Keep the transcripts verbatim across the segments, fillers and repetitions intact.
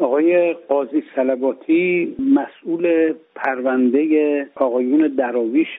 آقای قاضی صلواتی مسئول پرونده آقایون دراویش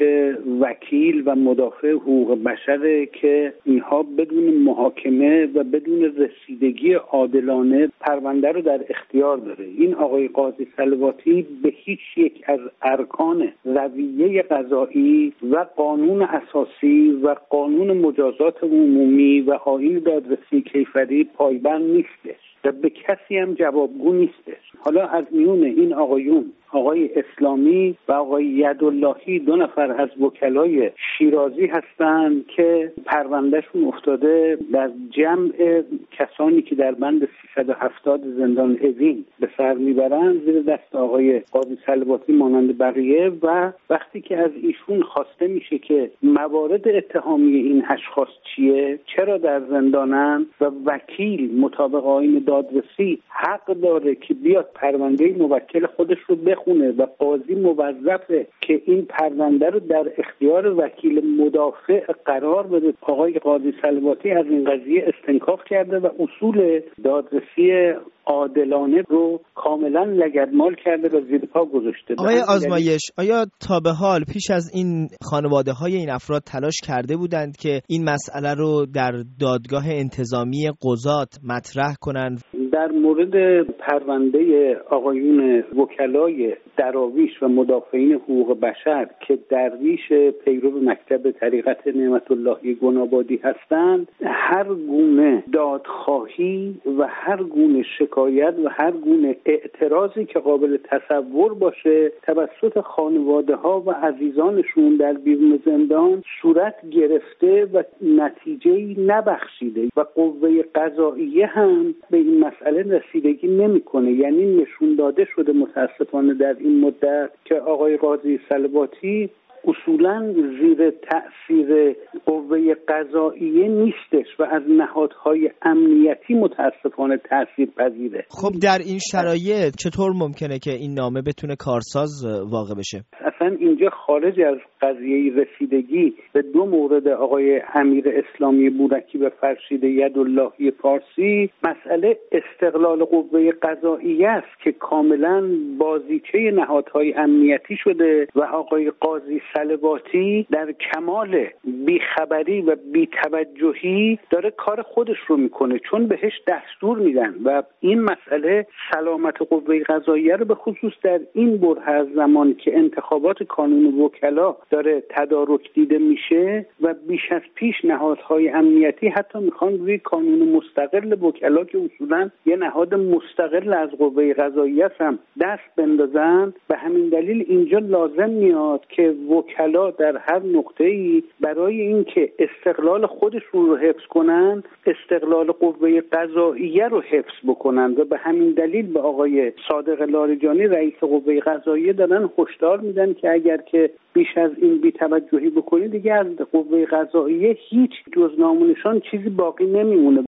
وکیل و مدافع حقوق بشر که اینها بدون محاکمه و بدون رسیدگی عادلانه پرونده رو در اختیار داره. این آقای قاضی صلواتی به هیچ یک از ارکان رویه قضایی و قانون اساسی و قانون مجازات عمومی و آیین دادرسی کیفری پایبند نیستش و به کسی هم جوابگو نیستش. حالا از میون این آقایون آقای اسلامی و آقای یداللهی دو نفر از وکلای شیرازی هستند که پروندهشون افتاده در جمع کسانی که در بند سیصد و هفتاد زندان اوین به سر میبرند زیر دست آقای قاضی صلواتی مانند بقیه، و وقتی که از ایشون خواسته میشه که موارد اتهامی این اشخاص چیه، چرا در زندانن، و وکیل مطابق آیین دادرسی حق داره که بیاد پرونده موکل خودش رو بخونه و قاضی موظفه که این پرونده رو در اختیار وکیل مدافع قرار بده. آقای قاضی صلواتی از این قضیه استنکاف کرده و اصول دادرسی عادلانه رو کاملا لگدمال کرده و زیر پا گذاشته. آقای آزمایش، آیا تا به حال پیش از این خانواده های این افراد تلاش کرده بودند که این مسئله رو در دادگاه انتظامی قضات مطرح کنند؟ در مورد پرونده آقایون وکلای دراویش و مدافعین حقوق بشر که درویش پیرو مکتب طریقت نعمت اللهی گنابادی هستند، هر گونه دادخواهی و هر گونه شکایت و هر گونه اعتراضی که قابل تصور باشه توسط خانواده ها و عزیزانشون در بیرون زندان صورت گرفته و نتیجه‌ای نبخشیده و قوه قضاییه هم به این مسئله رسیدگی نمی‌کنه. یعنی نشون داده شده متاسفانه در این مدت که آقای قاضی صلواتی اصولاً زیر تأثیر قوه قضاییه نیستش و از نهادهای امنیتی متاسفانه تأثیر پذیره. خب در این شرایط چطور ممکنه که این نامه بتونه کارساز واقع بشه؟ اصلا اینجا خارج از قضیه رسیدگی به دو مورد آقای امیر اسلامی بورکی و فرشید یداللهی پارسی، مسئله استقلال قوه قضاییه است که کاملا بازیچه نهادهای امنیتی شده و آقای قاضی صلواتی در کمال بیخبری و بی‌توجهی داره کار خودش رو میکنه، چون بهش دستور میدن و این مسئله سلامت قوه قضاییه رو به خصوص در این بره از زمان که انتخابات کانون وکلا داره تدارک دیده میشه و بیش از پیش نهادهای امنیتی حتی میخوان روی کانون مستقل وکلا که اصولا یه نهاد مستقل از قوه قضاییه هم دست بندازن. به همین دلیل اینجا لازم میاد که وکلا در هر نقطه‌ای برای اینکه استقلال خودشون رو حفظ کنن استقلال قوه قضاییه رو حفظ بکنن و به همین دلیل به آقای صادق لاریجانی رئیس قوه قضاییه دارن هشدار میدن که اگر که بیش از این بی‌توجهی بکنید دیگه از قوه قضاییه هیچ جز نام و نشان چیزی باقی نمیمونه.